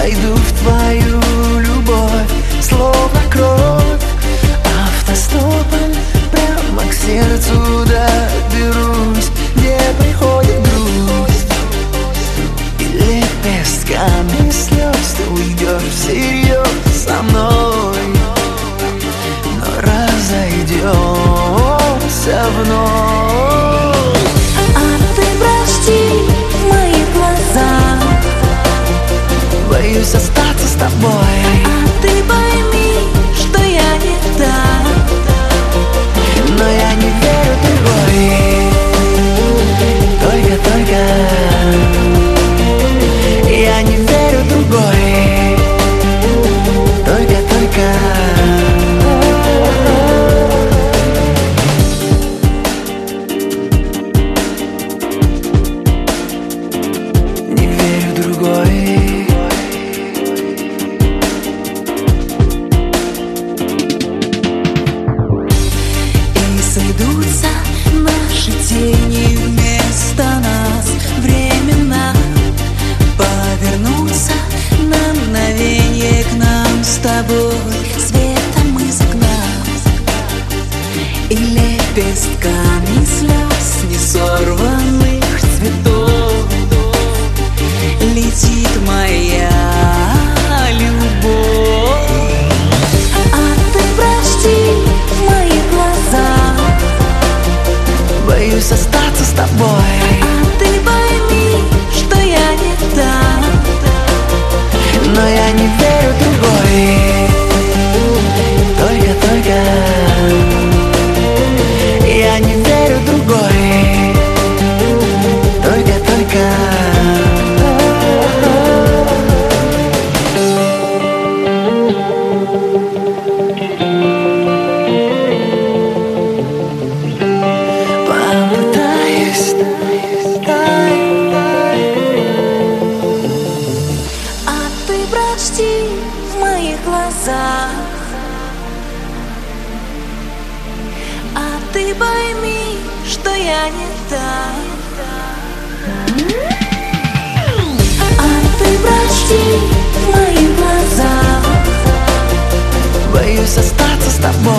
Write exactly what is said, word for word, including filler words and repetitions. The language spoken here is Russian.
войду в твою любовь, словно кровь. Автостопом прямо к сердцу доберусь, где приходит грусть, и лепестками слез ты уйдешь всерьез со мной, но разойдемся вновь. А ты прости в моих глазах, боюсь остаться с тобой. а ты пойми, что я не та, Но я не верю в другой. Только-только я не верю в другой. Только-только не верю в другой. сойдутся наши тени вместо нас, временно повернутся на мгновенье к нам с тобой светом из окна, и лепестками слез несорванных цветов летит моя любовь. А ты прости в моих глазах, боюсь остаться с тобой. а ты пойми, что я не та, Но я не верю в другой. Только-только я не верю в другой. Только-только попытаюсь. а ты прочти в моих глазах, а ты пойми, что я не та, а ты прочти в моих глазах, Боюсь остаться с тобой.